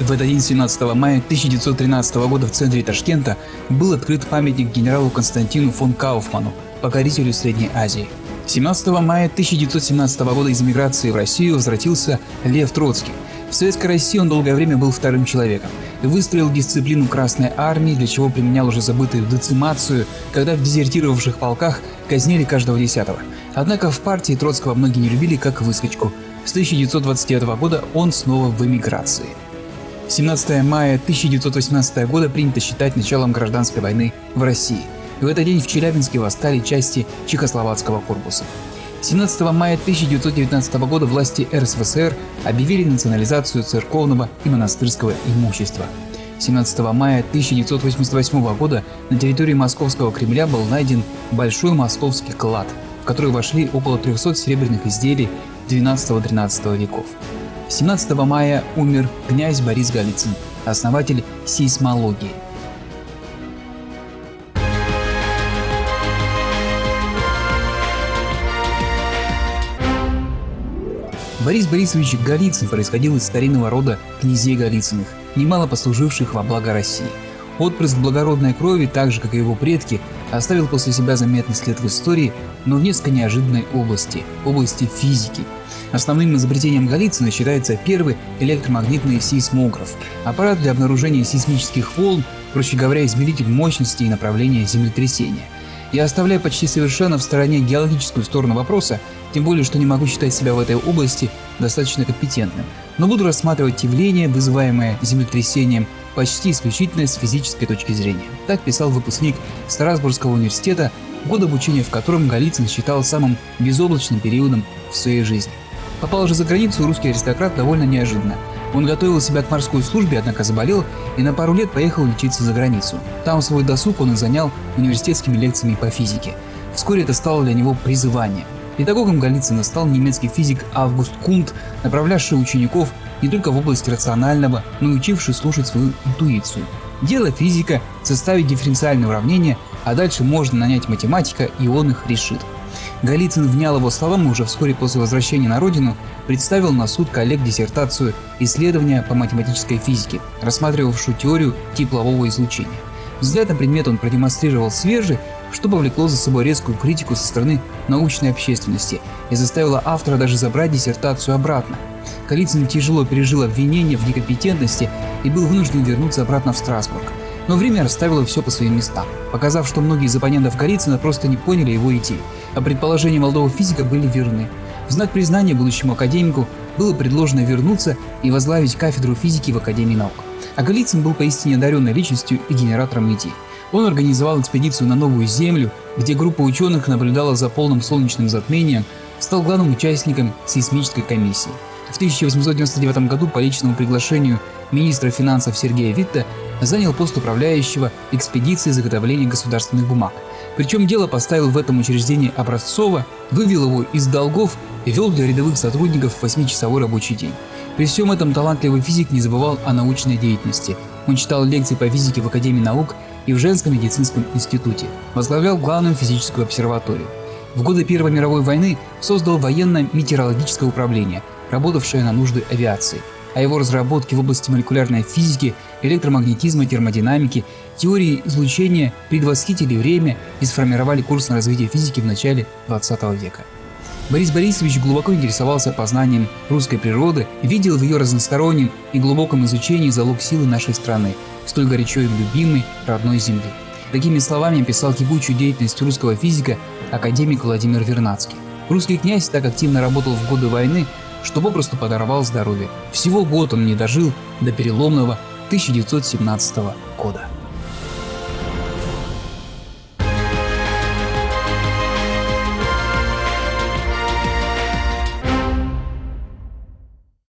В этот день, 17 мая 1913 года, в центре Ташкента был открыт памятник генералу Константину фон Кауфману, покорителю Средней Азии. 17 мая 1917 года из эмиграции в Россию возвратился Лев Троцкий. В Советской России он долгое время был вторым человеком. Выстроил дисциплину Красной Армии, для чего применял уже забытую децимацию, когда в дезертировавших полках казнили каждого десятого. Однако в партии Троцкого многие не любили как выскочку. С 1929 года он снова в эмиграции. 17 мая 1918 года принято считать началом гражданской войны в России. В этот день в Челябинске восстали части Чехословацкого корпуса. 17 мая 1919 года власти РСФСР объявили национализацию церковного и монастырского имущества. 17 мая 1988 года на территории Московского Кремля был найден Большой Московский клад, в который вошли около 300 серебряных изделий XII-XIII веков. 17 мая умер князь Борис Голицын, основатель сейсмологии. Борис Борисович Голицын происходил из старинного рода князей Голицыных, немало послуживших во благо России. Отпрыск благородной крови, так же как и его предки, оставил после себя заметный след в истории, но в несколько неожиданной области физики. Основным изобретением Голицына считается первый электромагнитный сейсмограф, аппарат для обнаружения сейсмических волн, проще говоря, измеритель мощности и направления землетрясения. Я оставляю почти совершенно в стороне геологическую сторону вопроса, тем более, что не могу считать себя в этой области достаточно компетентным, но буду рассматривать явление, вызываемое землетрясением, почти исключительно с физической точки зрения. Так писал выпускник Страсбургского университета, год обучения в котором Голицын считал самым безоблачным периодом в своей жизни. Попал же за границу русский аристократ довольно неожиданно. Он готовил себя к морской службе, однако заболел и на пару лет поехал лечиться за границу. Там свой досуг он и занял университетскими лекциями по физике. Вскоре это стало для него призыванием. Педагогом Голицына стал немецкий физик Август Кунт, направлявший учеников не только в область рационального, но и учивший слушать свою интуицию. Дело физика – составить дифференциальные уравнения, а дальше можно нанять математика, и он их решит. Голицын внял его словам и уже вскоре после возвращения на родину представил на суд коллег диссертацию «Исследования по математической физике», рассматривавшую теорию теплового излучения. Взглядом предмет он продемонстрировал свежий, что повлекло за собой резкую критику со стороны научной общественности и заставило автора даже забрать диссертацию обратно. Голицын тяжело пережил обвинение в некомпетентности и был вынужден вернуться обратно в Страсбург. Но время расставило все по своим местам, показав, что многие из оппонентов Голицына просто не поняли его идей, а предположения молодого физика были верны. В знак признания будущему академику было предложено вернуться и возглавить кафедру физики в Академии наук. А Голицын был поистине одаренной личностью и генератором идей. Он организовал экспедицию на Новую Землю, где группа ученых наблюдала за полным солнечным затмением, стал главным участником сейсмической комиссии. В 1899 году по личному приглашению министра финансов Сергея Витта занял пост управляющего экспедицией заготовления государственных бумаг. Причем дело поставил в этом учреждении образцово, вывел его из долгов и вел для рядовых сотрудников 8-часовой рабочий день. При всем этом талантливый физик не забывал о научной деятельности. Он читал лекции по физике в Академии наук и в Женском медицинском институте, возглавлял главную физическую обсерваторию. В годы Первой мировой войны создал военно-метеорологическое управление, работавшее на нужды авиации. А его разработки в области молекулярной физики, электромагнетизма, термодинамики, теории излучения предвосхитили время и сформировали курс на развитие физики в начале 20 века. Борис Борисович глубоко интересовался познанием русской природы и видел в ее разностороннем и глубоком изучении залог силы нашей страны, столь горячо им любимой родной земли. Такими словами описал кипучую деятельность русского физика академик Владимир Вернадский. Русский князь так активно работал в годы войны, что попросту подорвал здоровье. Всего год он не дожил до переломного 1917 года.